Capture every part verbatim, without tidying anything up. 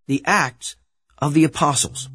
The Acts of the Apostles.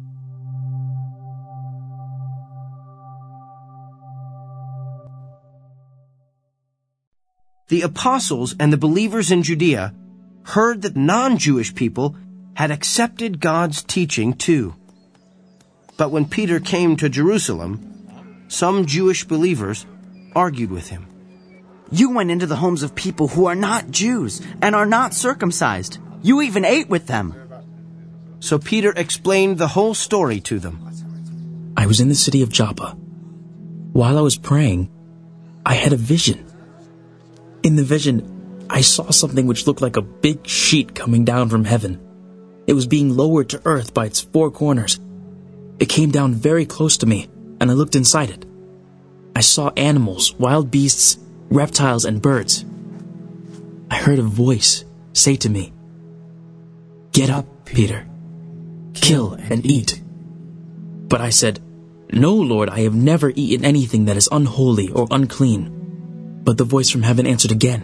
The apostles and the believers in Judea heard that non-Jewish people had accepted God's teaching too. But when Peter came to Jerusalem, some Jewish believers argued with him. You went into the homes of people who are not Jews and are not circumcised. You even ate with them. So Peter explained the whole story to them. I was in the city of Joppa. While I was praying, I had a vision. In the vision, I saw something which looked like a big sheet coming down from heaven. It was being lowered to earth by its four corners. It came down very close to me, and I looked inside it. I saw animals, wild beasts, reptiles, and birds. I heard a voice say to me, "Get up, Peter. Kill and eat." But I said, "No, Lord, I have never eaten anything that is unholy or unclean." But the voice from heaven answered again,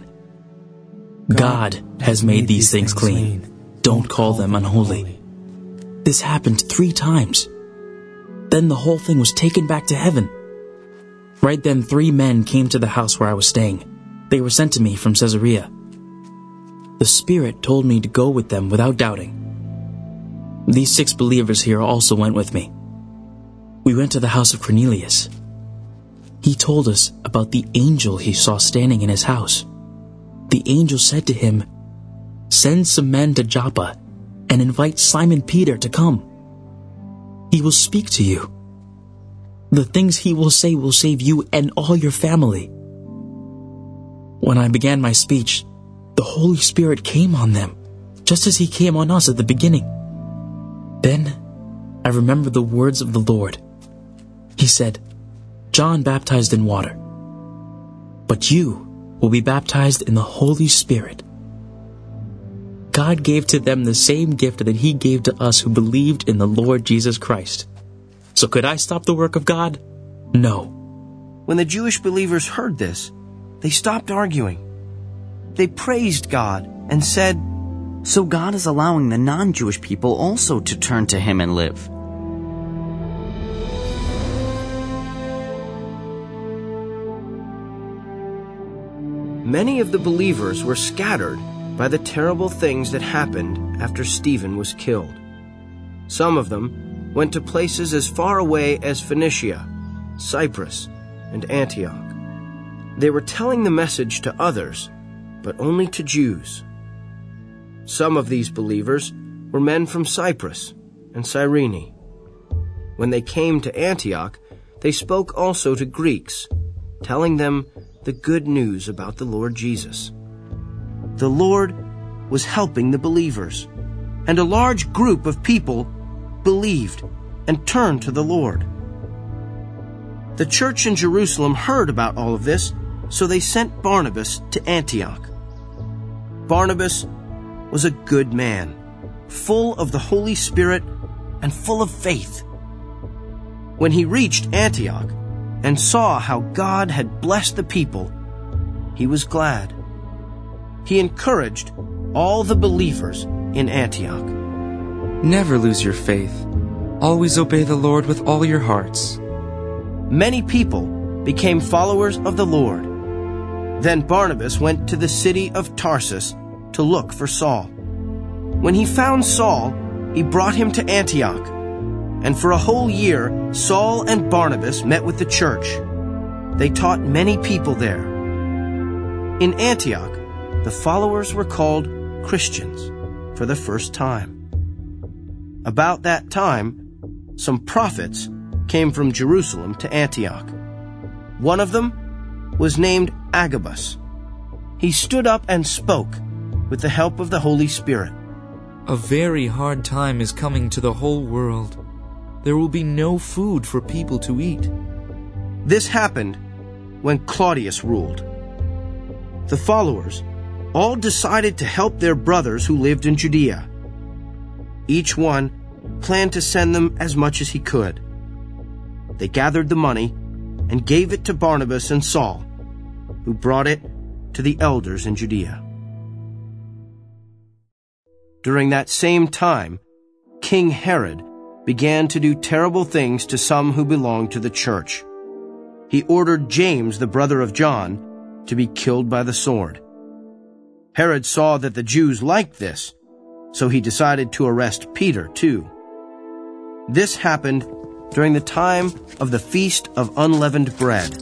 "God has made these things clean. Don't call them unholy." This happened three times. Then the whole thing was taken back to heaven. Right then three men came to the house where I was staying. They were sent to me from Caesarea. The Spirit told me to go with them without doubting. These six believers here also went with me. We went to the house of Cornelius. He told us about the angel he saw standing in his house. The angel said to him, "Send some men to Joppa and invite Simon Peter to come. He will speak to you. The things he will say will save you and all your family." When I began my speech, the Holy Spirit came on them, just as he came on us at the beginning. Then I remembered the words of the Lord. He said, "John baptized in water, but you will be baptized in the Holy Spirit." God gave to them the same gift that he gave to us who believed in the Lord Jesus Christ. So could I stop the work of God? No. When the Jewish believers heard this, they stopped arguing. They praised God and said, "So God is allowing the non-Jewish people also to turn to him and live." Many of the believers were scattered by the terrible things that happened after Stephen was killed. Some of them went to places as far away as Phoenicia, Cyprus, and Antioch. They were telling the message to others, but only to Jews. Some of these believers were men from Cyprus and Cyrene. When they came to Antioch, they spoke also to Greeks, telling them the good news about the Lord Jesus. The Lord was helping the believers, and a large group of people believed and turned to the Lord. The church in Jerusalem heard about all of this, so they sent Barnabas to Antioch. Barnabas was a good man, full of the Holy Spirit and full of faith. When he reached Antioch and saw how God had blessed the people, he was glad. He encouraged all the believers in Antioch. Never lose your faith. Always obey the Lord with all your hearts. Many people became followers of the Lord. Then Barnabas went to the city of Tarsus to look for Saul. When he found Saul, he brought him to Antioch. And for a whole year, Saul and Barnabas met with the church. They taught many people there. In Antioch, the followers were called Christians for the first time. About that time, some prophets came from Jerusalem to Antioch. One of them was named Agabus. He stood up and spoke with the help of the Holy Spirit. A very hard time is coming to the whole world. There will be no food for people to eat. This happened when Claudius ruled. The followers all decided to help their brothers who lived in Judea. Each one planned to send them as much as he could. They gathered the money and gave it to Barnabas and Saul, who brought it to the elders in Judea. During that same time, King Herod began to do terrible things to some who belonged to the church. He ordered James, the brother of John, to be killed by the sword. Herod saw that the Jews liked this, so he decided to arrest Peter too. This happened during the time of the Feast of Unleavened Bread.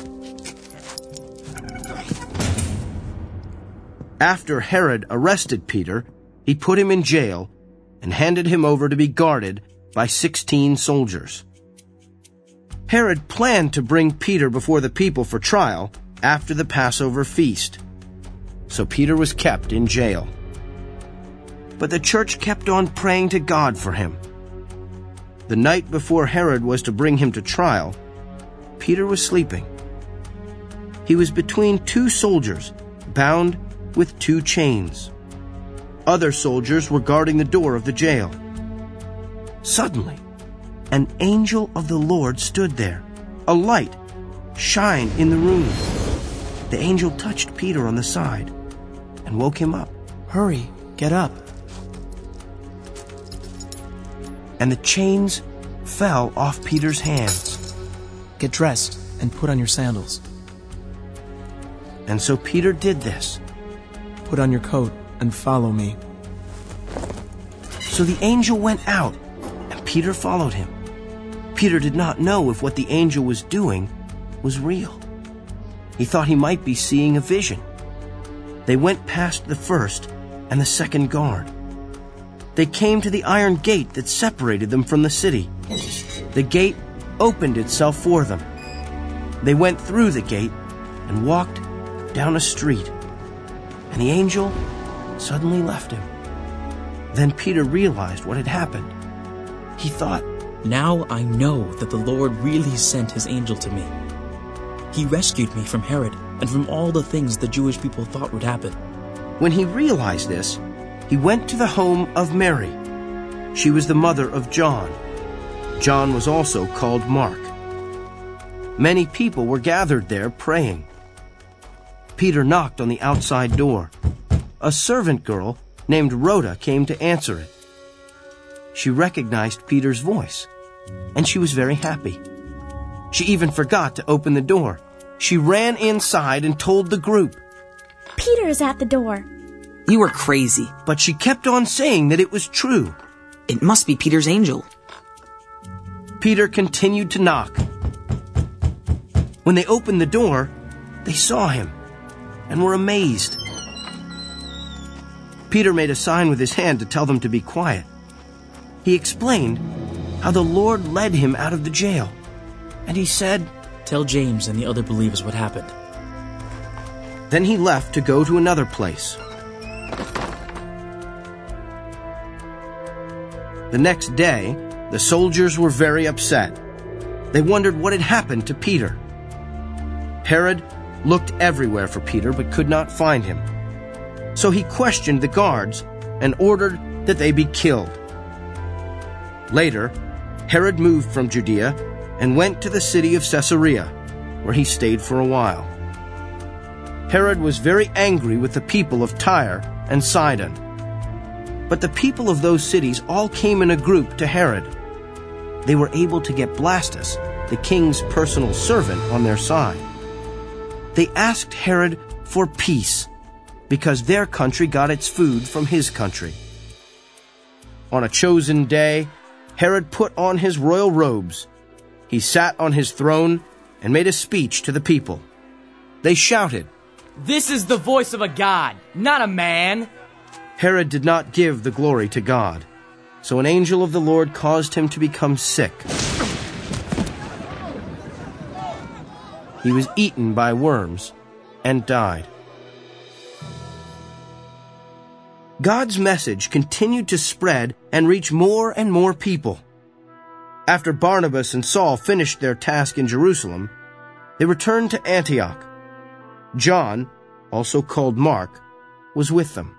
After Herod arrested Peter, he put him in jail and handed him over to be guarded by sixteen soldiers. Herod planned to bring Peter before the people for trial after the Passover feast, so Peter was kept in jail. But the church kept on praying to God for him. The night before Herod was to bring him to trial, Peter was sleeping. He was between two soldiers, bound with two chains. Other soldiers were guarding the door of the jail. Suddenly, an angel of the Lord stood there. A light shined in the room. The angel touched Peter on the side and woke him up. Hurry, get up. And the chains fell off Peter's hands. Get dressed and put on your sandals. And so Peter did this. Put on your coat and follow me. So the angel went out, and Peter followed him. Peter did not know if what the angel was doing was real. He thought he might be seeing a vision. They went past the first and the second guard. They came to the iron gate that separated them from the city. The gate opened itself for them. They went through the gate and walked down a street. And the angel suddenly left him. Then Peter realized what had happened. He thought, Now I know that the Lord really sent his angel to me. He rescued me from Herod and from all the things the Jewish people thought would happen. When he realized this, he went to the home of Mary. She was the mother of John. John was also called Mark. Many people were gathered there praying. Peter knocked on the outside door. A servant girl named Rhoda came to answer it. She recognized Peter's voice, and she was very happy. She even forgot to open the door. She ran inside and told the group. Peter is at the door. You are crazy. But she kept on saying that it was true. It must be Peter's angel. Peter continued to knock. When they opened the door, they saw him and were amazed. Peter made a sign with his hand to tell them to be quiet. He explained how the Lord led him out of the jail. And he said, Tell James and the other believers what happened. Then he left to go to another place. The next day, the soldiers were very upset. They wondered what had happened to Peter. Herod looked everywhere for Peter but could not find him. So he questioned the guards and ordered that they be killed. Later, Herod moved from Judea and went to the city of Caesarea, where he stayed for a while. Herod was very angry with the people of Tyre and Sidon. But the people of those cities all came in a group to Herod. They were able to get Blastus, the king's personal servant, on their side. They asked Herod for peace, because their country got its food from his country. On a chosen day, Herod put on his royal robes. He sat on his throne and made a speech to the people. They shouted, "This is the voice of a god, not a man." Herod did not give the glory to God, so an angel of the Lord caused him to become sick. He was eaten by worms and died. God's message continued to spread and reach more and more people. After Barnabas and Saul finished their task in Jerusalem, they returned to Antioch. John, also called Mark, was with them.